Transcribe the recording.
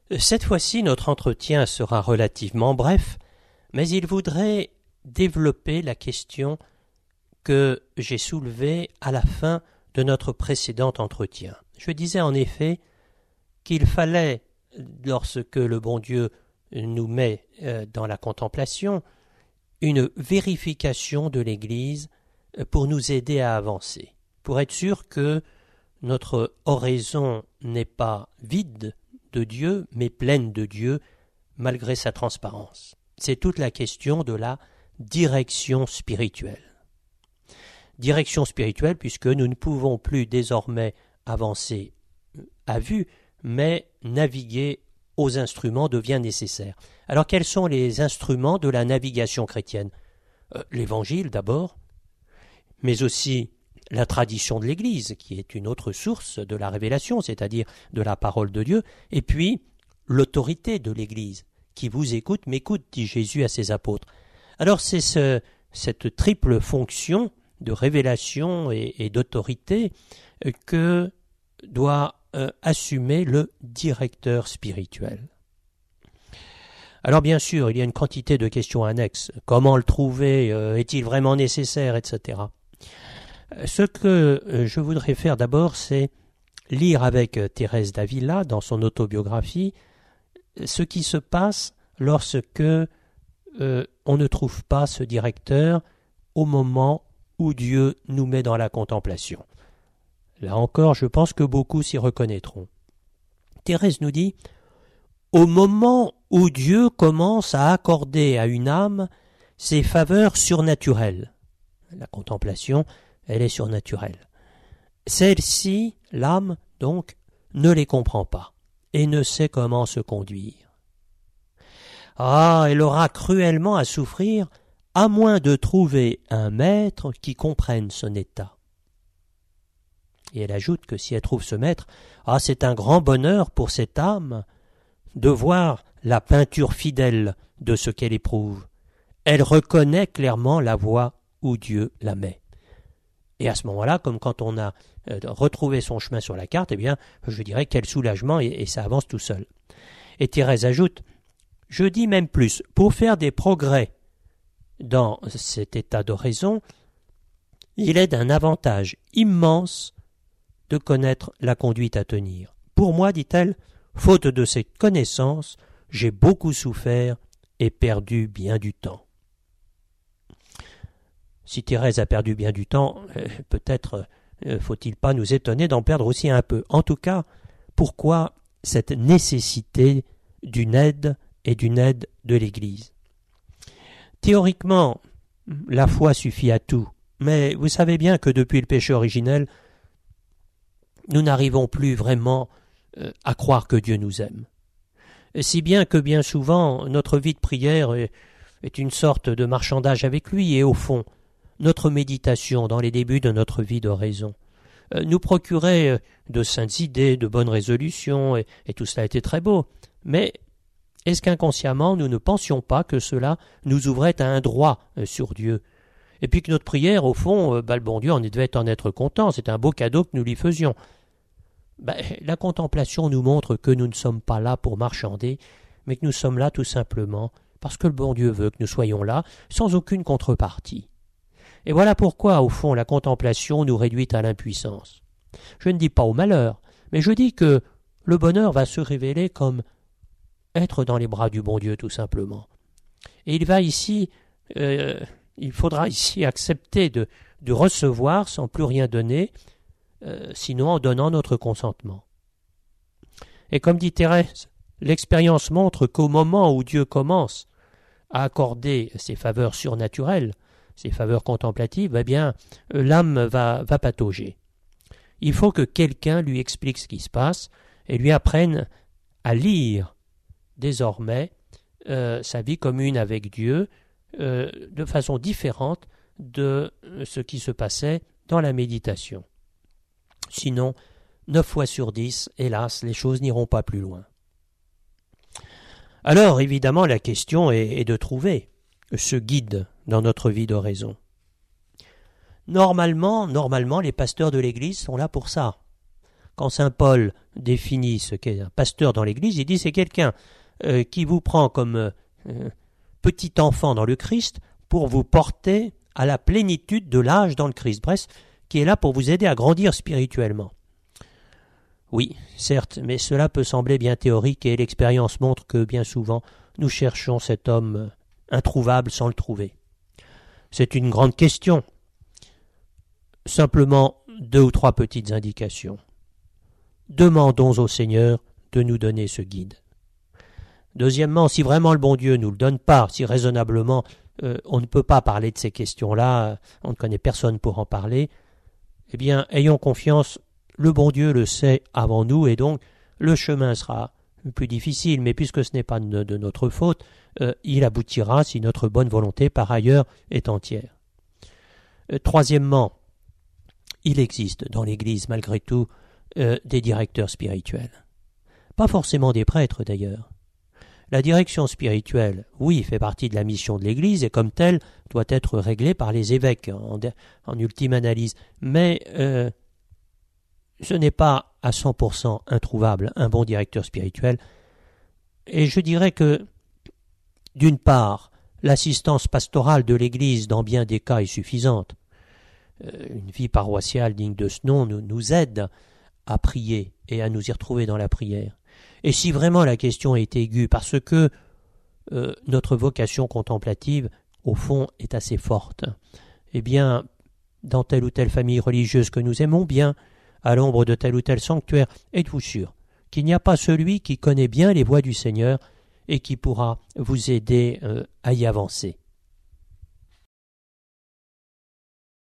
Cette fois-ci, notre entretien sera relativement bref, mais il voudrait développer la question que j'ai soulevée à la fin de notre précédent entretien. Je disais en effet qu'il fallait, lorsque le bon Dieu nous met dans la contemplation, une vérification de l'Église pour nous aider à avancer, pour être sûr que notre oraison n'est pas vide de Dieu, mais pleine de Dieu, malgré sa transparence. C'est toute la question de la direction spirituelle. Direction spirituelle puisque nous ne pouvons plus désormais avancer à vue, mais naviguer aux instruments devient nécessaire. Alors quels sont les instruments de la navigation chrétienne ? L'Évangile d'abord, mais aussi la tradition de l'Église, qui est une autre source de la révélation, c'est-à-dire de la parole de Dieu, et puis l'autorité de l'Église. Qui vous écoute, m'écoute, dit Jésus à ses apôtres. Alors c'est cette triple fonction de révélation et d'autorité que doit assumer le directeur spirituel. Alors bien sûr, il y a une quantité de questions annexes. Comment le trouver ? Est-il vraiment nécessaire, etc. Ce que je voudrais faire d'abord, c'est lire avec Thérèse d'Avila, dans son autobiographie, ce qui se passe lorsque on ne trouve pas ce directeur au moment où Dieu nous met dans la contemplation. Là encore, je pense que beaucoup s'y reconnaîtront. Thérèse nous dit « Au moment où Dieu commence à accorder à une âme ses faveurs surnaturelles. » La contemplation, elle est surnaturelle. Celle-ci, l'âme, donc, ne les comprend pas et ne sait comment se conduire. Ah, elle aura cruellement à souffrir, à moins de trouver un maître qui comprenne son état. Et elle ajoute que si elle trouve ce maître, c'est un grand bonheur pour cette âme de voir la peinture fidèle de ce qu'elle éprouve. Elle reconnaît clairement la voie où Dieu la met. Et à ce moment-là, comme quand on a retrouvé son chemin sur la carte, eh bien, je dirais quel soulagement et ça avance tout seul. Et Thérèse ajoute, je dis même plus, pour faire des progrès dans cet état d'oraison, il est d'un avantage immense de connaître la conduite à tenir. Pour moi, dit-elle, faute de cette connaissance, j'ai beaucoup souffert et perdu bien du temps. Si Thérèse a perdu bien du temps, peut-être faut-il pas nous étonner d'en perdre aussi un peu. En tout cas, pourquoi cette nécessité d'une aide et d'une aide de l'Église ? Théoriquement, la foi suffit à tout, mais vous savez bien que depuis le péché originel, nous n'arrivons plus vraiment à croire que Dieu nous aime. Si bien que bien souvent, notre vie de prière est une sorte de marchandage avec lui et au fond, notre méditation dans les débuts de notre vie d'oraison nous procurait de saintes idées, de bonnes résolutions, et tout cela était très beau. Mais est-ce qu'inconsciemment nous ne pensions pas que cela nous ouvrait à un droit sur Dieu ? Et puis que notre prière, au fond, le bon Dieu devait en être content, c'est un beau cadeau que nous lui faisions. La contemplation nous montre que nous ne sommes pas là pour marchander, mais que nous sommes là tout simplement parce que le bon Dieu veut que nous soyons là sans aucune contrepartie. Et voilà pourquoi, au fond, la contemplation nous réduit à l'impuissance. Je ne dis pas au malheur, mais je dis que le bonheur va se révéler comme être dans les bras du bon Dieu, tout simplement. Et il faudra ici accepter de recevoir sans plus rien donner, sinon en donnant notre consentement. Et comme dit Thérèse, l'expérience montre qu'au moment où Dieu commence à accorder ses faveurs surnaturelles, ses faveurs contemplatives, l'âme va patauger. Il faut que quelqu'un lui explique ce qui se passe et lui apprenne à lire désormais sa vie commune avec Dieu de façon différente de ce qui se passait dans la méditation. Sinon, 9 fois sur 10, hélas, les choses n'iront pas plus loin. Alors, évidemment, la question est de trouver ce guide dans notre vie d'oraison. Normalement, les pasteurs de l'Église sont là pour ça. quand saint Paul définit ce qu'est un pasteur dans l'Église, il dit c'est quelqu'un qui vous prend comme petit enfant dans le Christ pour vous porter à la plénitude de l'âge dans le Christ, bref, qui est là pour vous aider à grandir spirituellement. Oui, certes, mais cela peut sembler bien théorique et l'expérience montre que bien souvent nous cherchons cet homme introuvable sans le trouver. C'est une grande question. Simplement 2 ou 3 petites indications. Demandons au Seigneur de nous donner ce guide. Deuxièmement, si vraiment le bon Dieu ne nous le donne pas, si raisonnablement on ne peut pas parler de ces questions-là, on ne connaît personne pour en parler, eh bien, ayons confiance, le bon Dieu le sait avant nous et donc le chemin sera plus difficile, mais puisque ce n'est pas de notre faute, il aboutira si notre bonne volonté par ailleurs est entière. Troisièmement, il existe dans l'Église malgré tout des directeurs spirituels. Pas forcément des prêtres d'ailleurs. La direction spirituelle, oui, fait partie de la mission de l'Église et comme telle doit être réglée par les évêques en ultime analyse. Mais ce n'est pas à 100% introuvable un bon directeur spirituel. Et je dirais que, d'une part, l'assistance pastorale de l'Église dans bien des cas est suffisante. Une vie paroissiale digne de ce nom nous aide à prier et à nous y retrouver dans la prière. Et si vraiment la question est aiguë, parce que notre vocation contemplative, au fond, est assez forte, eh bien, dans telle ou telle famille religieuse que nous aimons bien, à l'ombre de tel ou tel sanctuaire, êtes-vous sûr qu'il n'y a pas celui qui connaît bien les voies du Seigneur et qui pourra vous aider à y avancer.